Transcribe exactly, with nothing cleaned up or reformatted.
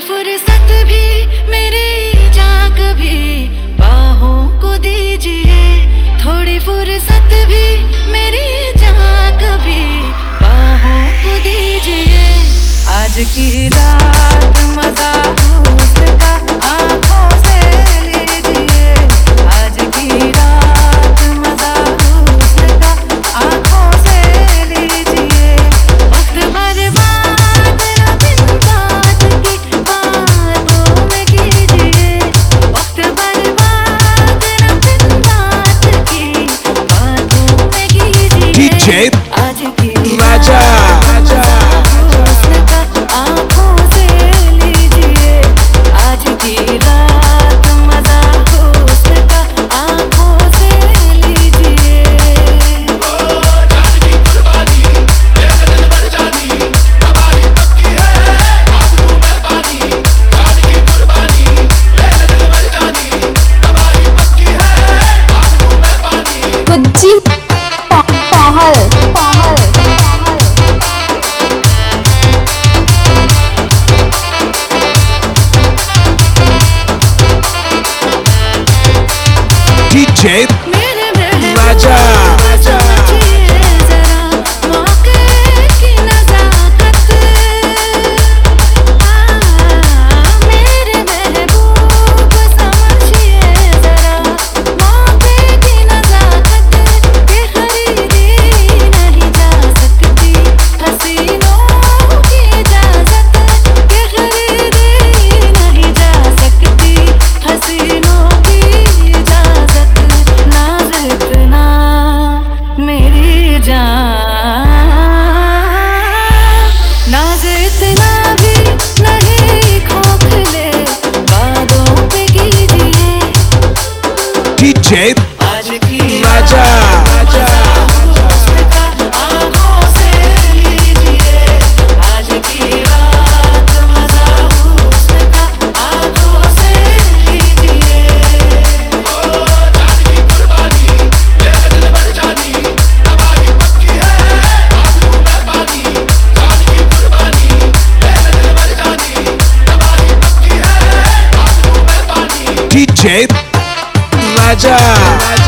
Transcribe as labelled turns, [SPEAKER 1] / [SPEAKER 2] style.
[SPEAKER 1] फुर्सत भी मेरी जाग भी बाहों को दीजिए, थोड़ी फुर्सत भी मेरी जाग भी बाहों को दीजिए। आज की रात मजा उसका आंखों से लीजिए, आज की रात मजा उसका आंखों से लीजिए। वक्त बर्बाद न बिन बात की बातों में कीजिए, वक्त बर्बाद न बिन बात की बातों में कीजिए।
[SPEAKER 2] डीजे
[SPEAKER 1] आज की
[SPEAKER 2] राजा
[SPEAKER 1] आंखों से लीजिए, आज की रात मजा उसका आंखों से लीजिए।
[SPEAKER 3] गुज्जी पहल पहल
[SPEAKER 2] डीजे
[SPEAKER 1] मेरे महबूब
[SPEAKER 2] राजा
[SPEAKER 1] समझिए जरा मौके की नजाकत, मेरे महबूब समझिए जरा मौके की नजाकत, के खरीदी नहीं जा सकती हसीनों की इजाजत, के खरीदी नहीं जा सकती हसीनों की इजाजत। नाज़ इतना मेरी जान, नाज़ इतना भी नहीं खोखले बातों पे कीजिए।
[SPEAKER 2] डीजे
[SPEAKER 1] आज की
[SPEAKER 2] राजा
[SPEAKER 1] उसका आंखों से लीजिए, आज की रात मजा उसका आंखों से लीजिए।
[SPEAKER 2] डीजे राजा